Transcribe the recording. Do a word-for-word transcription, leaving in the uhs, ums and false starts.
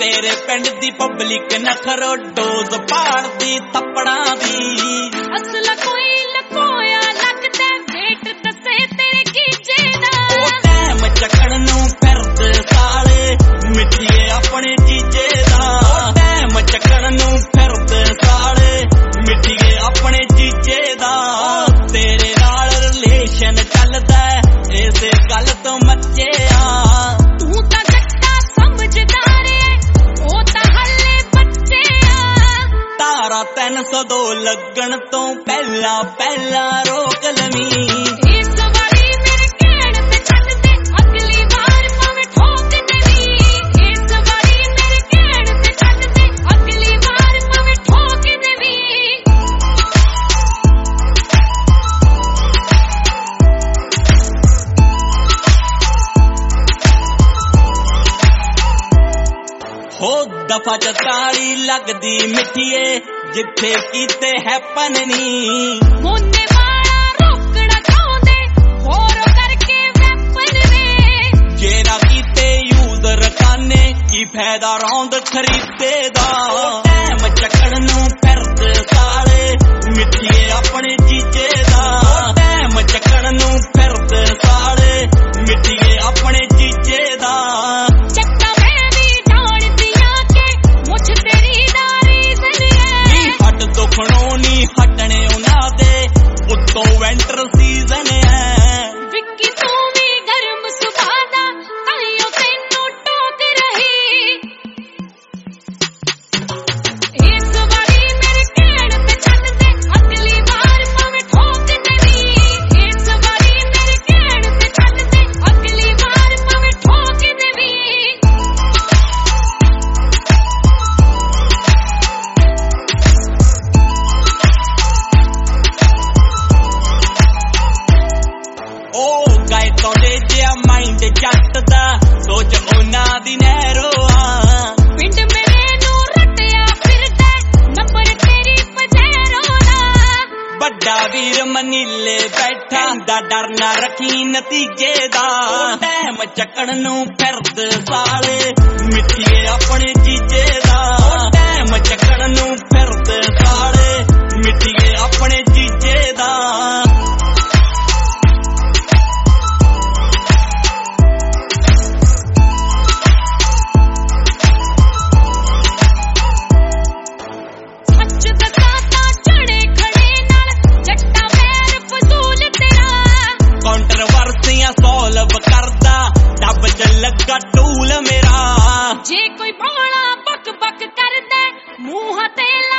तेरे पिंड दी public नखरो dose पाड़दी थप्पड़ां दी असला कोई लकोया लगदा वेट दसे तेरे कीजे दा ओ टैम चकण नूं फिरदे साले मिठिए अपने जीजे दा ओ टैम चकण नूं फिरदे साले मिठिए अपने जीजे दा तेरे नाल रिलेशन चलदा इसे गल तो मचे आ तू तां जट्टा समझदार है ओ तां हल्ले बच्चे आ तारा तीन सौ दो लगन तो पहला पहला रोक लवी इस वारी मेरे कहण ते छड्ड दे अगली बार भावें ठोक देवी इस वारी मेरे कहण ते छड्ड दे अगली बार भावें ठोक देवी हो दफा चताली लगदी मिठिए जिथे कीते हैपन नी मोने वाला रोकना चाहुंदे होर करके वेपन वे जेना कीते यूज रखाने की फायदा रौंद खरीदे दा टैम चकण नूं फिरदे साले मिठिए अपने जीजे दा टैम चकण नूं फिरदे साले मिठिए अपने जीजे दा चक्का मैं भी जान दिया के मुझ तेरी दारी सने हट दुखणों नी हटने उना दे उत्तों विंटर सीजन है विक्की तू भी गर्म सुभा दा ताइयों तैनू टोक रही इस वारी मेरे कहण ते छड्ड दे अगली बार भावें ठोक देवी इस वारी मेरे कहण ते छड्ड दे अगली बार भावें ठोक देवी ओ गए तोड़े जिया माइंड जट दा सोच ओना दी नैरो आ पिंड मेरे नू रटिया फिरदा नंबर तेरी पजेरो दा बड़ा वीर मनीले बैठा दा डर ना रखी नतीजे दा टैम चकण नूं फिरदे साले मिठिए अपने जीजे दा टैम चकण नूं फिरदे साले मिठिए अपने जीजे दा सच दसा तां चढ़े खड़े नाल जट्टा पैर फसूल तेरा कंट्रोवर्सियां सॉल्व करदा डब च लगा टूल मेरा जे कोई भोला बक बक करदा मूंह ते